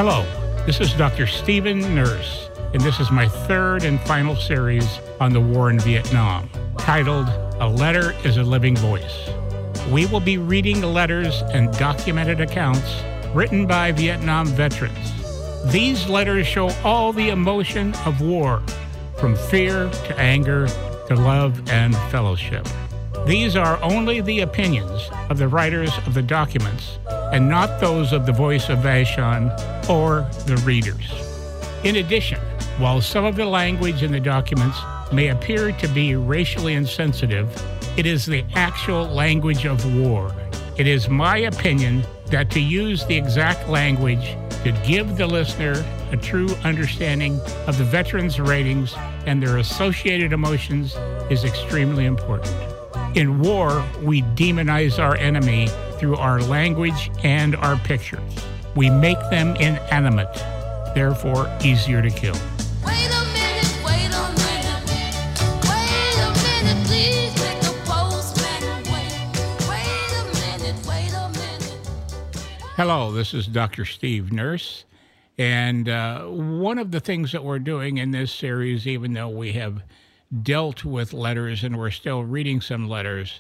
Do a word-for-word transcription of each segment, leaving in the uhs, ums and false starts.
Hello, this is Doctor Stephen Nurse, and this is my third and final series on the war in Vietnam, titled A Letter is a Living Voice. We will be reading the letters and documented accounts written by Vietnam veterans. These letters show all the emotion of war, from fear to anger to love and fellowship. These are only the opinions of the writers of the documents and not those of the voice of Vashon or the readers. In addition, while some of the language in the documents may appear to be racially insensitive, it is the actual language of war. It is my opinion that to use the exact language to give the listener a true understanding of the veterans' ratings and their associated emotions is extremely important. In war, we demonize our enemy through our language and our pictures. We make them inanimate, therefore easier to kill. Wait a minute, wait a minute, wait a minute, please let the postman wait. Wait a minute, wait a minute. Hello, this is Doctor Steve Nurse, and uh, one of the things that we're doing in this series, even though we have dealt with letters and we're still reading some letters,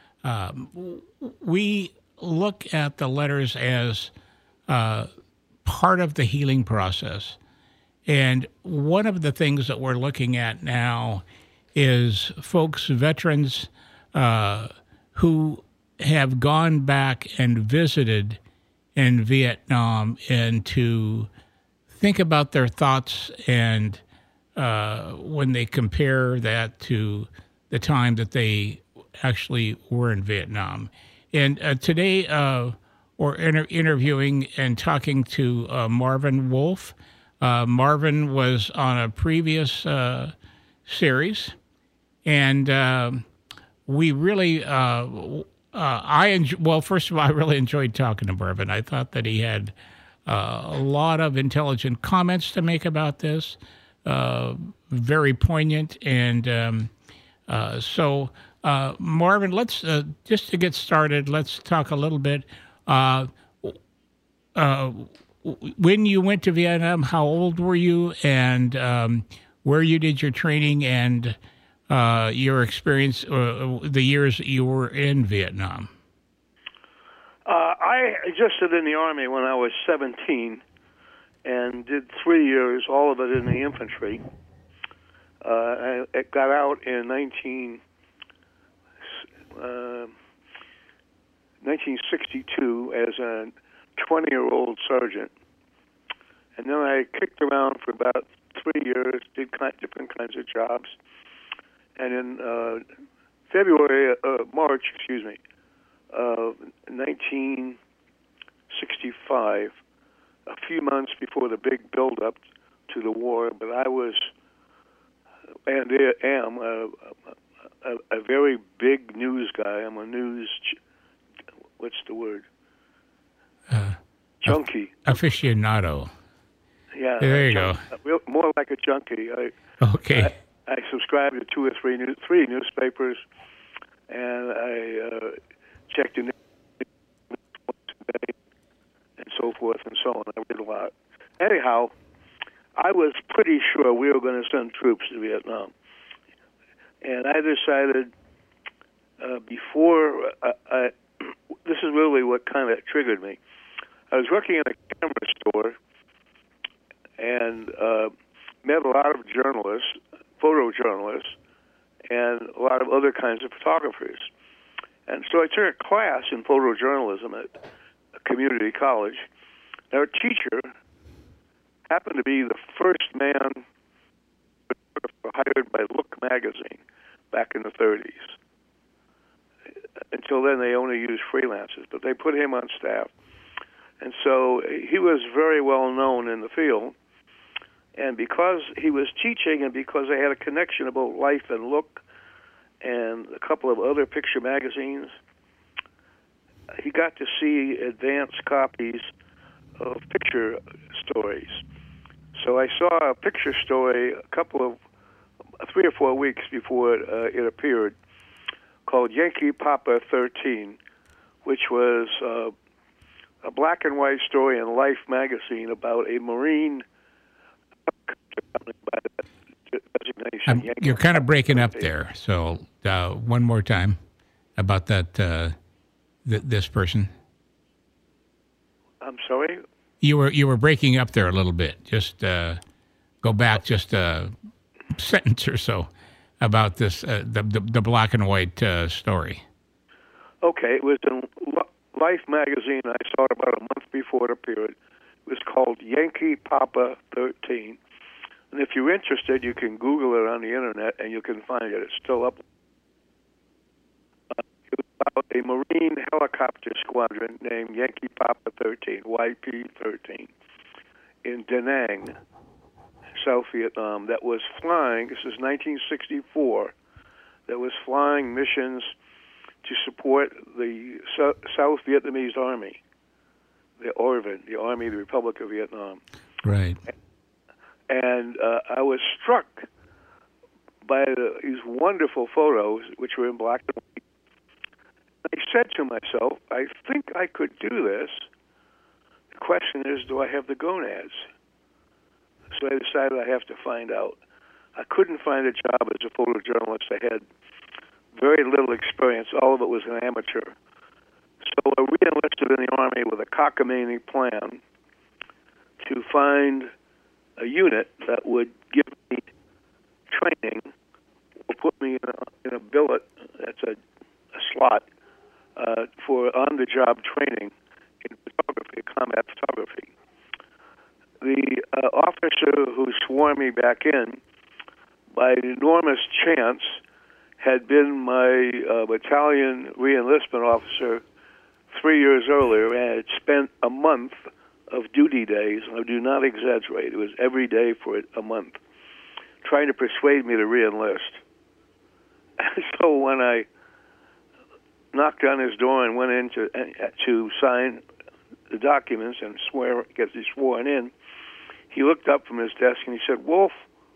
um, we look at the letters as uh, part of the healing process. And one of the things that we're looking at now is folks, veterans, uh, who have gone back and visited in Vietnam and to think about their thoughts and uh, when they compare that to the time that they actually were in Vietnam. And uh, today uh, we're inter- interviewing and talking to uh, Marvin Wolf. Uh, Marvin was on a previous uh, series, and uh, we really, uh, uh, I enjoy, well, first of all, I really enjoyed talking to Marvin. I thought that he had uh, a lot of intelligent comments to make about this, uh, very poignant, and um, uh, so. Uh, Marvin, let's, uh, just to get started, let's talk a little bit. Uh, uh, when you went to Vietnam, how old were you, and um, where you did your training, and uh, your experience, uh, the years that you were in Vietnam? Uh, I enlisted in the Army when I was seventeen and did three years, all of it in the infantry. Uh, I, I got out in nineteen... Uh, nineteen sixty-two as a twenty-year-old sergeant, and then I kicked around for about three years, did kind different kinds of jobs, and in uh, February, uh, March, excuse me, of nineteen sixty-five, a few months before the big build-up to the war, but I was and am a, a, a very big news guy. I'm a news, what's the word? Uh, junkie. Aficionado. Yeah. There you junk, go. More like a junkie. I, okay. I, I subscribe to two or three, new, three newspapers, and I uh, checked the news and so forth and so on. I read a lot. Anyhow, I was pretty sure we were going to send troops to Vietnam. And I decided uh, before, uh, I, this is really what kind of triggered me. I was working in a camera store and uh, met a lot of journalists, photojournalists, and a lot of other kinds of photographers. And so I took a class in photojournalism at a community college. Our teacher happened to be the first man hired by Look magazine back in the thirties. Until then, they only used freelancers, but they put him on staff. And so he was very well known in the field. And because he was teaching and because they had a connection about Life and Look and a couple of other picture magazines, he got to see advanced copies of picture stories. So I saw a picture story a couple of, three or four weeks before it, uh, it appeared, called Yankee Papa thirteen, which was uh, a black and white story in Life magazine about a Marine company by that designation. I'm, Yankee you're kind of breaking up thirteen. there. So uh, one more time about that uh, th- this person. I'm sorry. You were you were breaking up there a little bit. Just uh, go back just a sentence or so about this uh, the, the the black and white uh, story. Okay, it was in L- Life magazine. I saw it about a month before it appeared. It was called Yankee Papa thirteen. And if you're interested, you can Google it on the internet and you can find it. It's still up. Uh, it was about a Marine helicopter squadron named Yankee Papa thirteen, Y P thirteen, in Da Nang, South Vietnam, that was flying, this is nineteen sixty-four, that was flying missions to support the so- South Vietnamese Army, the O R V I N, the Army of the Republic of Vietnam. Right. And uh, I was struck by the, these wonderful photos, which were in black and white. I said to myself, I think I could do this. The question is, do I have the gonads? So I decided I have to find out. I couldn't find a job as a photojournalist. I had very little experience. All of it was an amateur. So I re-enlisted in the Army with a cockamamie plan to find a unit that would give me training or put me in a, in a billet, that's a, a slot, uh, for on-the-job training in photography, combat photography. The uh, officer who swore me back in, by enormous chance, had been my uh, battalion re-enlistment officer three years earlier and had spent a month of duty days, and I do not exaggerate, it was every day for a month, trying to persuade me to re-enlist. So when I knocked on his door and went in to, uh, to sign the documents and swear, get you sworn in, he looked up from his desk and he said, "Wolf,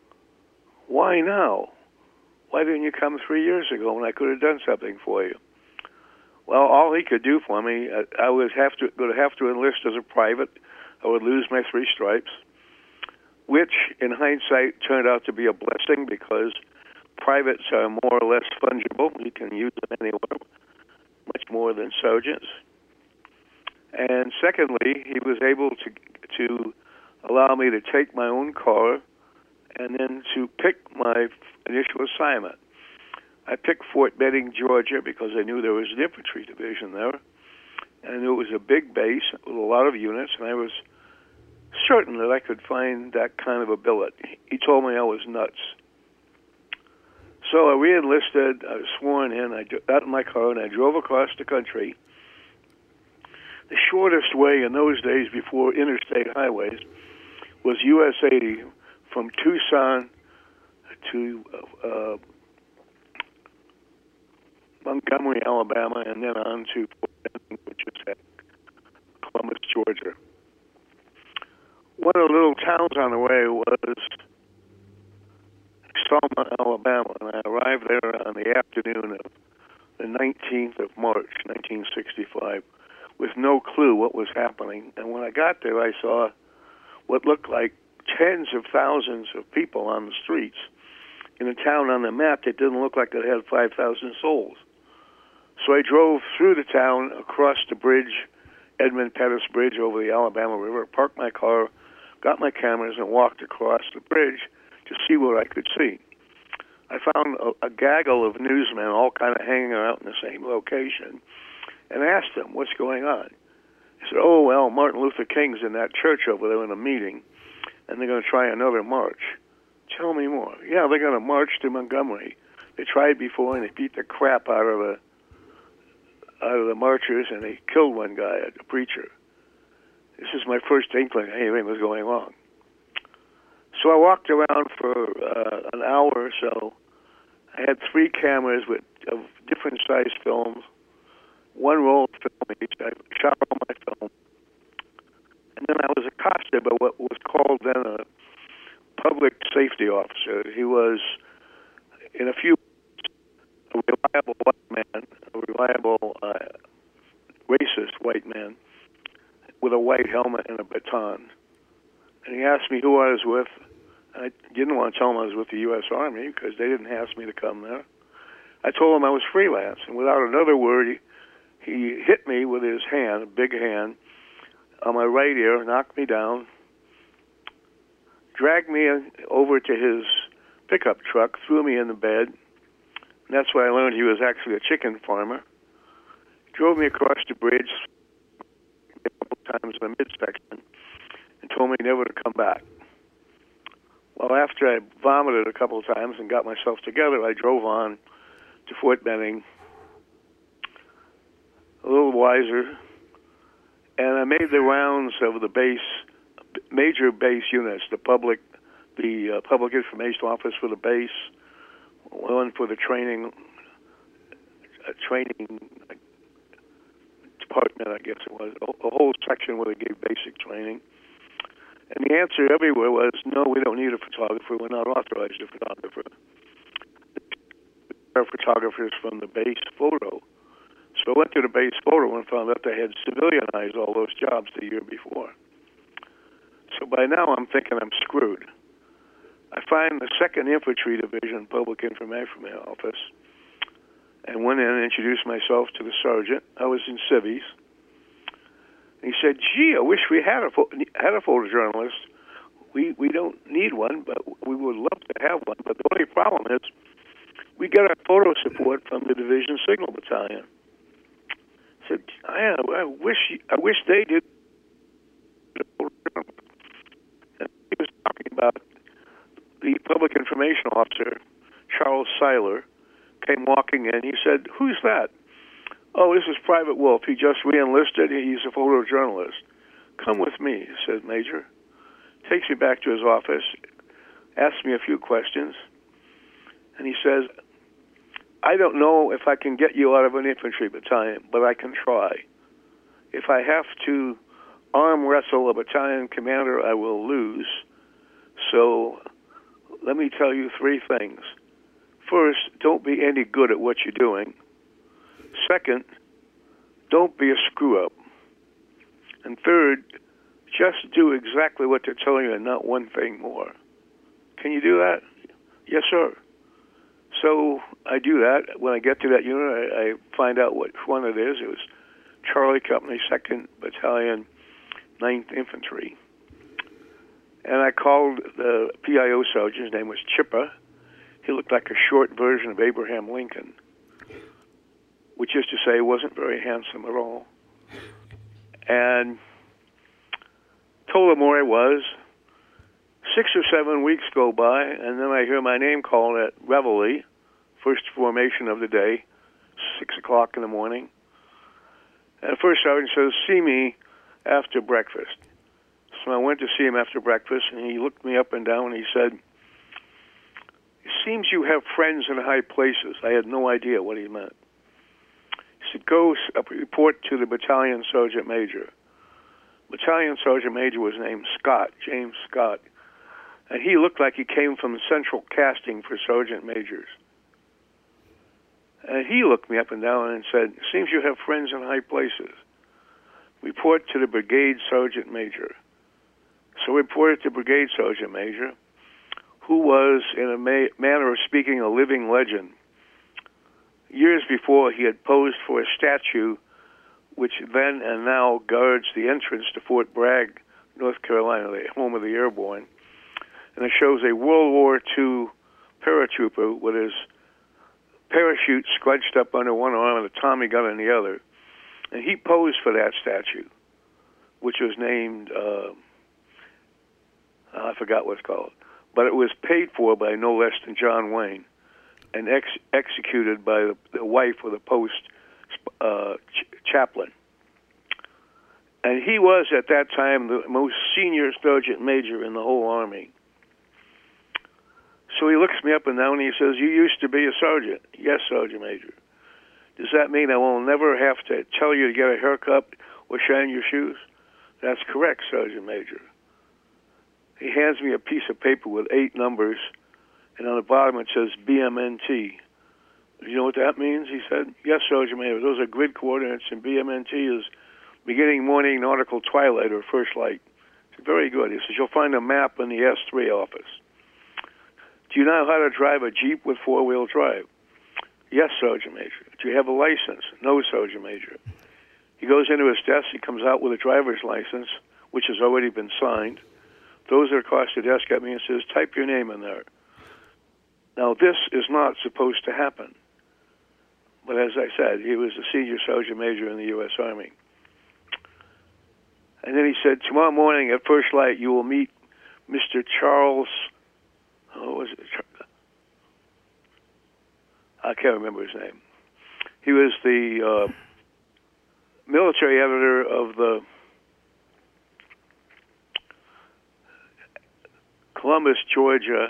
why now? Why didn't you come three years ago when I could have done something for you?" Well, all he could do for me, I, I was have to going to have to enlist as a private. I would lose my three stripes, which, in hindsight, turned out to be a blessing because privates are more or less fungible. You can use them anywhere, much more than sergeants. And secondly, he was able to to allow me to take my own car and then to pick my initial assignment. I picked Fort Benning, Georgia, because I knew there was an infantry division there. And I knew it was a big base with a lot of units, and I was certain that I could find that kind of a billet. He told me I was nuts. So I re-enlisted, I was sworn in, I got in my car, and I drove across the country. The shortest way in those days before interstate highways was U S eighty from Tucson to uh, Montgomery, Alabama, and then on to Fort Benning, which is at Columbus, Georgia. One of the little towns on the way was Selma, Alabama, and I arrived there on the afternoon of the nineteenth of March, nineteen sixty-five, with no clue what was happening. And when I got there, I saw what looked like tens of thousands of people on the streets in a town on the map that didn't look like it had five thousand souls. So I drove through the town, across the bridge, Edmund Pettus Bridge over the Alabama River, parked my car, got my cameras, and walked across the bridge to see what I could see. I found a, a gaggle of newsmen all kind of hanging out in the same location and asked them, "What's going on?" He said, "Oh, well, Martin Luther King's in that church over there in a meeting, and they're going to try another march." "Tell me more." "Yeah, they're going to march to Montgomery. They tried before, and they beat the crap out of the out of the marchers, and they killed one guy, a preacher." This is my first inkling anything was going wrong. So I walked around for uh, an hour or so. I had three cameras with of different size films, one roll of film each. I shot all my film. And then I was accosted by what was called then a public safety officer. He was, in a few a reliable white man, a reliable uh, racist white man. with a white helmet and a baton. And he asked me who I was with. I didn't want to tell him I was with the U S Army because they didn't ask me to come there. I told him I was freelance, and without another word, he, he hit me with his hand, a big hand, on my right ear, knocked me down, dragged me over to his pickup truck, threw me in the bed, and that's when I learned he was actually a chicken farmer. Drove me across the bridge a couple times in the midsection and told me never to come back. Well, after I vomited a couple of times and got myself together, I drove on to Fort Benning, a little wiser, and I made the rounds of the base, major base units, the public, the uh, public information office for the base, one for the training, uh, training department, I guess it was, a, a whole section where they gave basic training. And the answer everywhere was, no, we don't need a photographer. We're not authorized a photographer. There are photographers from the base photo. So I went to the base photo and found out they had civilianized all those jobs the year before. So by now I'm thinking I'm screwed. I find the second Infantry Division Public Information Office and went in and introduced myself to the sergeant. I was in civvies. He said, gee, I wish we had a pho- had a photojournalist. We we don't need one, but we would love to have one. But the only problem is we get our photo support from the Division Signal Battalion. I said, I, I wish I wish they did. And he was talking about the public information officer, Charles Seiler, came walking in. He said, who's that? Oh, this is Private Wolf. He just re-enlisted. He's a photojournalist. Come with me, said Major. Takes me back to his office, asks me a few questions, and he says, I don't know if I can get you out of an infantry battalion, but I can try. If I have to arm wrestle a battalion commander, I will lose. So let me tell you three things. First, don't be any good at what you're doing. Second, don't be a screw-up. And third, just do exactly what they're telling you and not one thing more. Can you do that? Yes, sir. So I do that. When I get to that unit, I, I find out which one it is. It was Charlie Company, second Battalion, ninth Infantry. And I called the P I O sergeant. His name was Chipper. He looked like a short version of Abraham Lincoln, which is to say, wasn't very handsome at all. And told him where I was. Six or seven weeks go by, and then I hear my name called at Reveille, first formation of the day, six o'clock in the morning. And the first sergeant says, see me after breakfast. So I went to see him after breakfast, and he looked me up and down, and he said, it seems you have friends in high places. I had no idea what he meant. He said, go report to the battalion sergeant major. Battalion sergeant major was named Scott, James Scott. And he looked like he came from central casting for sergeant majors. And he looked me up and down and said, seems you have friends in high places. Report to the brigade sergeant major. So we reported to brigade sergeant major, who was, in a ma- manner of speaking, a living legend. Years before, he had posed for a statue which then and now guards the entrance to Fort Bragg, North Carolina, the home of the airborne. And it shows a World War Two paratrooper with his parachute scrunched up under one arm and a Tommy gun in the other. And he posed for that statue, which was named, uh, I forgot what it's called, but it was paid for by no less than John Wayne and ex- executed by the, the wife of the post uh, ch- chaplain. And he was, at that time, the most senior sergeant major in the whole Army. So he looks me up and down and he says, you used to be a sergeant. Yes, Sergeant Major. Does that mean I will never have to tell you to get a haircut or shine your shoes? That's correct, Sergeant Major. He hands me a piece of paper with eight numbers, and on the bottom it says B M N T. Do you know what that means? He said, yes, Sergeant Major. Those are grid coordinates, and B M N T is beginning morning nautical twilight or first light. It's very good. He says, you'll find a map in the S three office. Do you know how to drive a Jeep with four-wheel drive? Yes, Sergeant Major. Do you have a license? No, Sergeant Major. He goes into his desk. He comes out with a driver's license, which has already been signed. Throws it across the desk at me and says, type your name in there. Now, this is not supposed to happen. But as I said, he was a senior sergeant major in the U S Army. And then he said, tomorrow morning at first light, you will meet Mister Charles, oh, what was it? I can't remember his name. He was the uh, military editor of the Columbus, Georgia.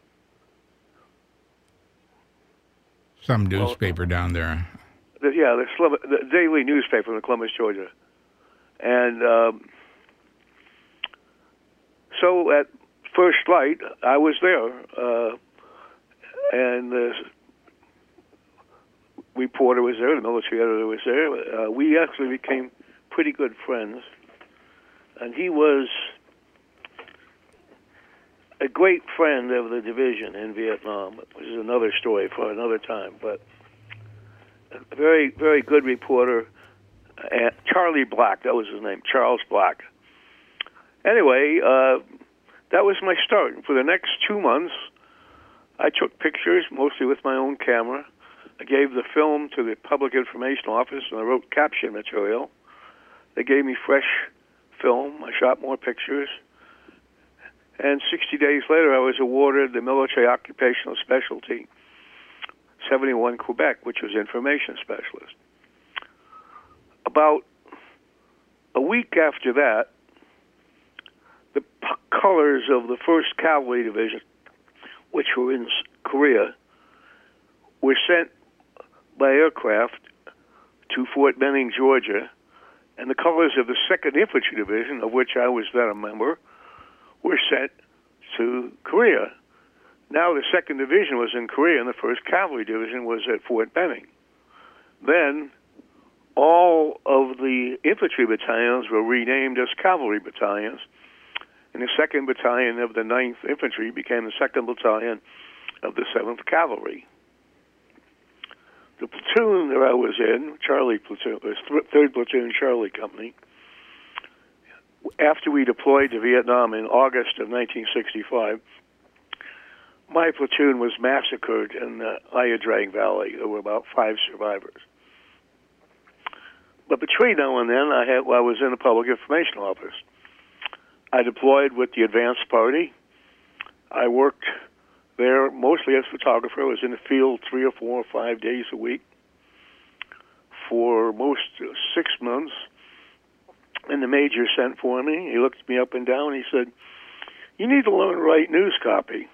Some newspaper well, down there. The, yeah, the, the daily newspaper in Columbus, Georgia. And um, so at first light, I was there. Uh, and the reporter was there, the military editor was there. Uh, we actually became pretty good friends. And he was a great friend of the division in Vietnam, which is another story for another time. But a very, very good reporter. And Charlie Black, that was his name, Charles Black. Anyway, uh, that was my start. For the next two months, I took pictures, mostly with my own camera. I gave the film to the Public Information Office, and I wrote caption material. They gave me fresh film. I shot more pictures. And sixty days later, I was awarded the Military Occupational Specialty, seventy-one Quebec, which was Information Specialist. About a week after that, the p- colors of the first Cavalry Division, which were in Korea, were sent by aircraft to Fort Benning, Georgia, and the colors of the second Infantry Division, of which I was then a member, were sent to Korea. Now the second Division was in Korea, and the first Cavalry Division was at Fort Benning. Then all of the infantry battalions were renamed as cavalry battalions, and the second Battalion of the ninth Infantry became the second Battalion of the seventh Cavalry. The platoon that I was in, Charlie Platoon, was third Platoon Charlie Company. After we deployed to Vietnam in August of nineteen sixty-five, my platoon was massacred in the Ia Drang Valley. There were about five survivors. But between now and then, I had well, I was in the Public Information Office. I deployed with the Advance Party. I worked there mostly as a photographer. I was in the field three or four or five days a week for most uh, six months. And the major sent for me. He looked me up and down. He said, "You need to learn to write news copy."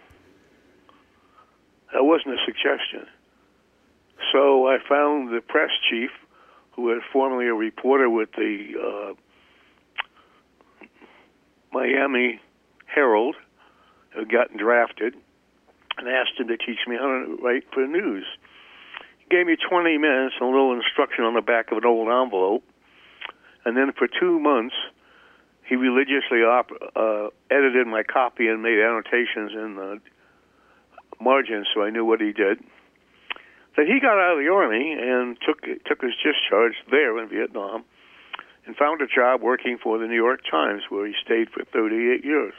That wasn't a suggestion. So I found the press chief, who was formerly a reporter with the uh, Miami Herald, who had gotten drafted, and asked him to teach me how to write for the news. He gave me twenty minutes and a little instruction on the back of an old envelope, and then for two months, he religiously op- uh, edited my copy and made annotations in the margins so I knew what he did. Then he got out of the Army and took took his discharge there in Vietnam and found a job working for the New York Times, where he stayed for thirty-eight years.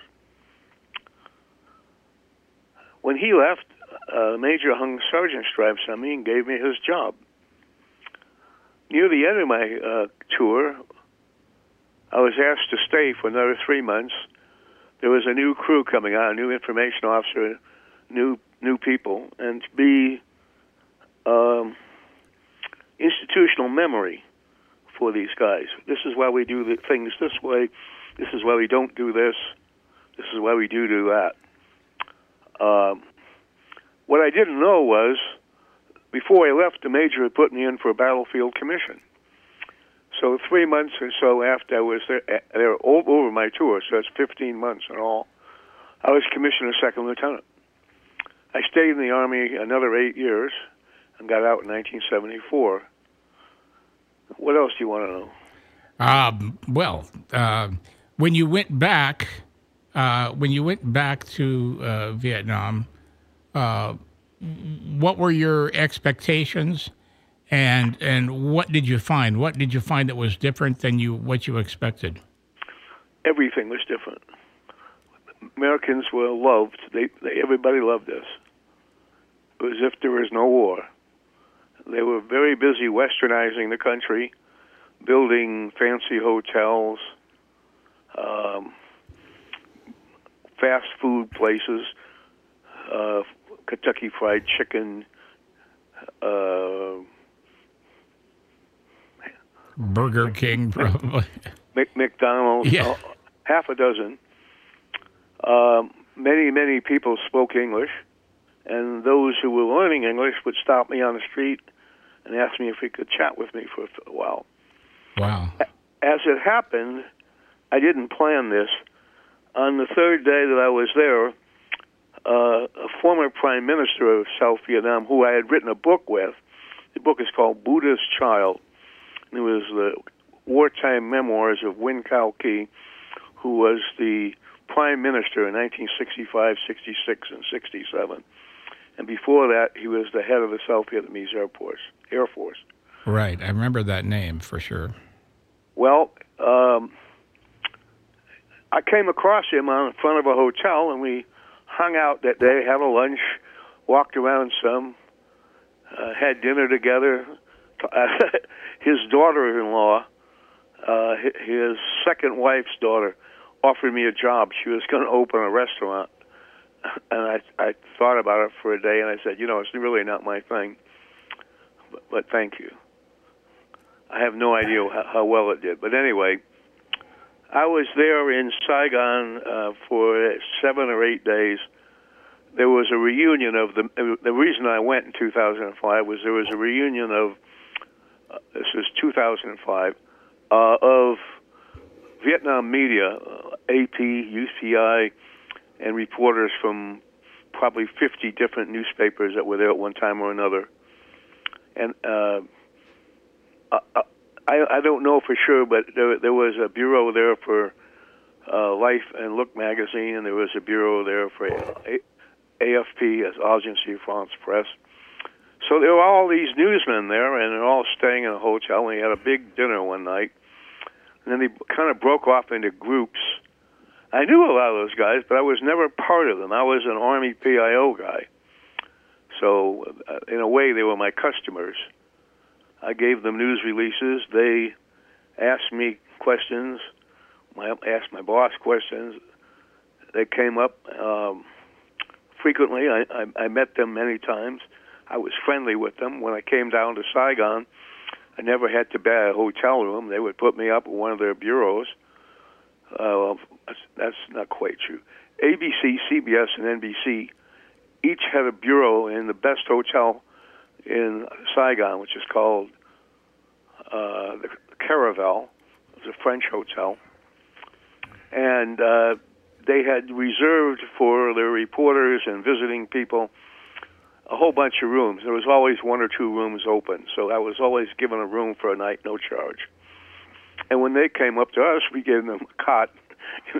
When he left, uh, Major hung sergeant stripes on me and gave me his job. Near the end of my uh, tour, I was asked to stay for another three months. There was a new crew coming on, a new information officer, new new people, and to be um, institutional memory for these guys. This is why we do the things this way. This is why we don't do this. This is why we do do that. Um, what I didn't know was, before I left, the major had put me in for a battlefield commission. So three months or so after I was there, there over my tour, so it's fifteen months in all, I was commissioned a second lieutenant. I stayed in the Army another eight years and got out in nineteen seventy-four. What else do you want to know? Um, well, uh, when you went back, uh, when you went back to uh, Vietnam, uh, what were your expectations, and and what did you find? What did you find that was different than you what you expected? Everything was different. Americans were loved. They, they everybody loved us. It was as if there was no war. They were very busy westernizing the country, building fancy hotels, um, fast food places, uh, Kentucky Fried Chicken, uh, Burger King, probably. Mc- McDonald's, Yeah. uh, half a dozen. Um, many, many people spoke English, and those who were learning English would stop me on the street and ask me if he could chat with me for a while. Wow. As it happened, I didn't plan this. On the third day that I was there, uh, a former prime minister of South Vietnam, who I had written a book with, the book is called Buddha's Child. It was the wartime memoirs of Win Kao Ki, who was the prime minister in nineteen sixty-five, sixty-six, and sixty-seven. And before that, he was the head of the South Vietnamese Air Force. Air Force. Right. I remember that name for sure. Well, um, I came across him on in front of a hotel, and we hung out that day, had a lunch, walked around some, uh, had dinner together. His daughter-in-law, uh, his second wife's daughter, offered me a job. She was going to open a restaurant. And I, I thought about it for a day, and I said, you know, it's really not my thing, but, but thank you. I have no idea how, how well it did. But anyway, I was there in Saigon uh, for seven or eight days. There was a reunion of the, the reason I went in two thousand five was there was a reunion of, uh, this was two thousand five, uh, of Vietnam media, uh, A P, U C I, and reporters from probably fifty different newspapers that were there at one time or another. And uh, I, I don't know for sure, but there, there was a bureau there for uh, Life and Look magazine, and there was a bureau there for A- AFP, as Agence France Presse. So there were all these newsmen there, and they're all staying in a hotel, and we had a big dinner one night. And then they kind of broke off into groups. I knew a lot of those guys, but I was never part of them. I was an Army P I O guy. So uh, in a way, they were my customers. I gave them news releases. They asked me questions. I asked my boss questions. They came up um, frequently. I, I, I met them many times. I was friendly with them. When I came down to Saigon, I never had to buy a hotel room. They would put me up at one of their bureaus. Uh, that's, that's not quite true. A B C, C B S, and N B C each had a bureau in the best hotel in Saigon, which is called uh, the Caravel. It was a French hotel. And uh, they had reserved for their reporters and visiting people a whole bunch of rooms. There was always one or two rooms open, so I was always given a room for a night, no charge. And when they came up to us, we gave them a cot in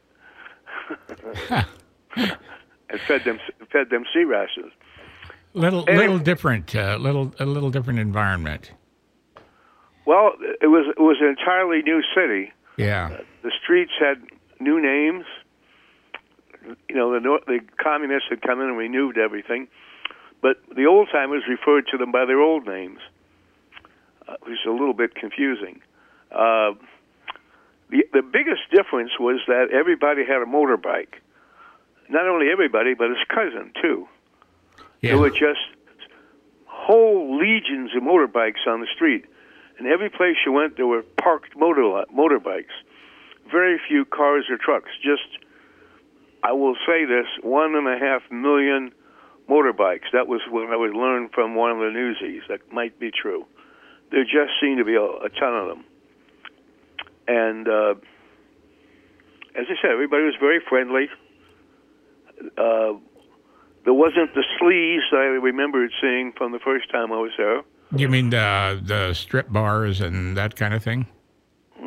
a tent and fed them fed them sea rations. Little And little it- different, uh, little a little different environment. Well, it was it was an entirely new city. Yeah. The streets had new names. You know, the North, the communists had come in and renewed everything, but the old timers referred to them by their old names, uh, which is a little bit confusing. Uh, the the biggest difference was that everybody had a motorbike. Not only everybody, but his cousin too. Yeah. There were just whole legions of motorbikes on the street, and every place you went, there were parked motor motorbikes. Very few cars or trucks. Just, I will say this: one and a half million motorbikes. That was what I would learn from one of the newsies. That might be true. There just seemed to be a, a ton of them. And uh, as I said, everybody was very friendly. Uh, there wasn't the sleaze that I remembered seeing from the first time I was there. You mean the the strip bars and that kind of thing?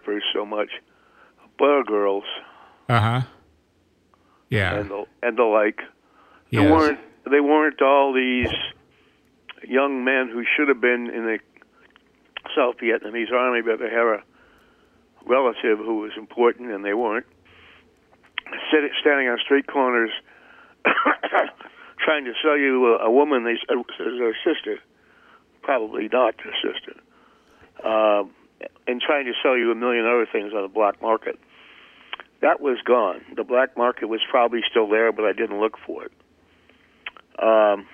photographers so much, bar girls Uh huh. Yeah. and the and the like. They Yes. weren't they weren't all these young men who should have been in the South Vietnamese army, but they had a relative who was important, and they weren't. Sit- Standing on street corners, trying to sell you a, a woman they said was their sister, probably not their sister, um, and trying to sell you a million other things on the black market. That was gone. The black market was probably still there, but I didn't look for it. Um,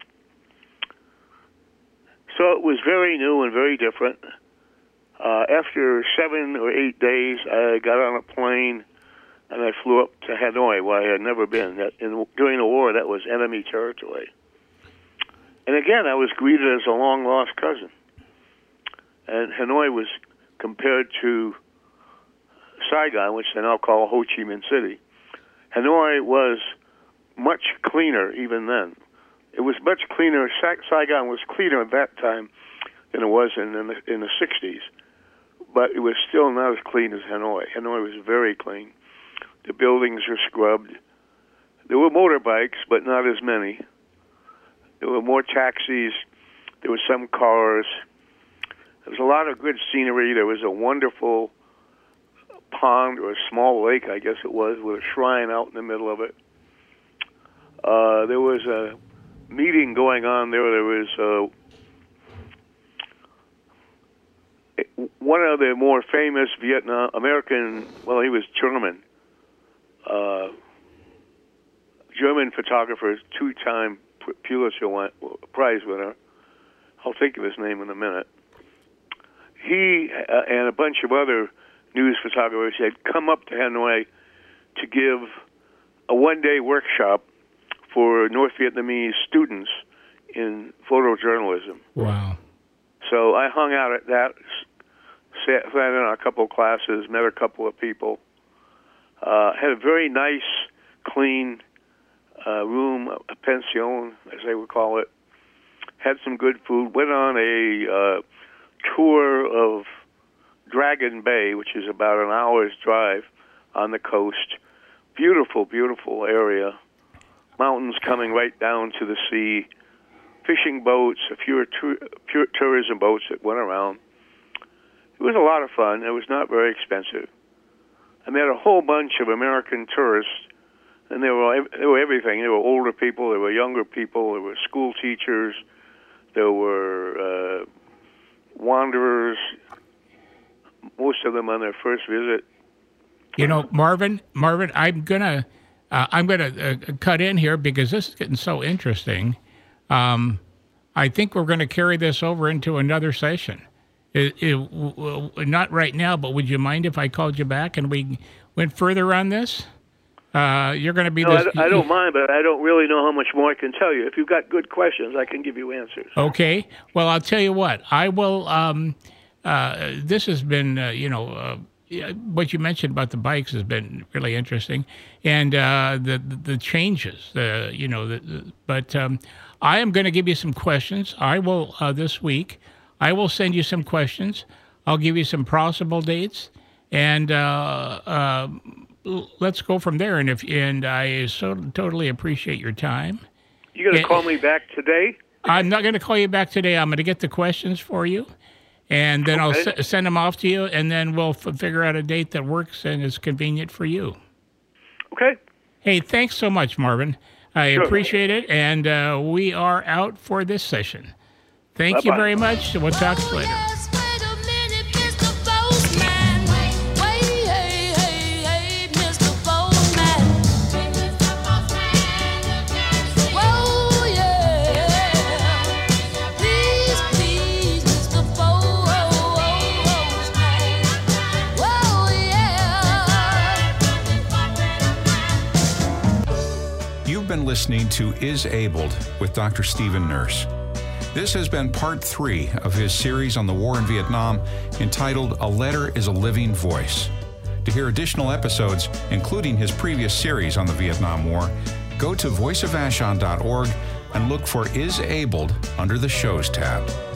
so it was very new and very different. Uh, after seven or eight days, I got on a plane and I flew up to Hanoi, where I had never been. That in, during the war, that was enemy territory. And again, I was greeted as a long-lost cousin. And Hanoi was compared to Saigon, which they now call Ho Chi Minh City. Hanoi was much cleaner even then. It was much cleaner. Sa- Saigon was cleaner at that time than it was in, in, the, in the sixties. But it was still not as clean as Hanoi. Hanoi was very clean. The buildings were scrubbed. There were motorbikes, but not as many. There were more taxis. There were some cars. There was a lot of good scenery. There was a wonderful pond or a small lake, I guess it was, with a shrine out in the middle of it. Uh, there was a meeting going on there. There was uh, one of the more famous Vietnam American, well, he was German, uh, German photographer, two-time Pulitzer Prize winner. I'll think of his name in a minute. He uh, and a bunch of other news photographers had come up to Hanoi to give a one-day workshop for North Vietnamese students in photojournalism. Wow. So I hung out at that, sat, sat in on a couple of classes, met a couple of people, uh, had a very nice, clean uh, room, a pension, as they would call it, had some good food, went on a uh, tour of Dragon Bay, which is about an hour's drive on the coast. Beautiful, beautiful area. Mountains coming right down to the sea. Fishing boats, a few tour, pure tourism boats that went around. It was a lot of fun. It was not very expensive. I met a whole bunch of American tourists, and they were they were everything. There were older people, there were younger people, there were school teachers, there were uh, wanderers, most of them on their first visit. You know, Marvin, Marvin, I'm gonna, uh, I'm gonna uh, cut in here because this is getting so interesting. Um, I think we're going to carry this over into another session. It, it, w- w- not right now, but would you mind if I called you back and we went further on this? Uh, you're going to be. No, this, I, don't- I don't mind, but I don't really know how much more I can tell you. If you've got good questions, I can give you answers. Okay. Well, I'll tell you what. I will. Um, uh, this has been, uh, you know, uh, yeah, what you mentioned about the bikes has been really interesting, and uh, the, the the changes. The you know, the, the, but um, I am going to give you some questions. I will uh, this week. I will send you some questions. I'll give you some possible dates, and uh, uh, let's go from there. And if and I so totally appreciate your time. You going to Yeah. call me back today? I'm not going to call you back today. I'm going to get the questions for you, and then Okay. I'll s- send them off to you, and then we'll f- figure out a date that works and is convenient for you. Okay. Hey, thanks so much, Marvin. I Sure. appreciate it, and uh, we are out for this session. Thank you Bye-bye. very much. We'll talk to you later. Yes, wait a minute, Mister Postman. Wait, hey, hey, hey, Mister Postman. Whoa, yeah. Please, please, Mister Postman. Whoa, yeah. You've been listening to Is Abled with Doctor Stephen Nurse. This has been part three of his series on the war in Vietnam entitled A Letter is a Living Voice. To hear additional episodes, including his previous series on the Vietnam War, go to voice of vashon dot org and look for Is Abled under the Shows tab.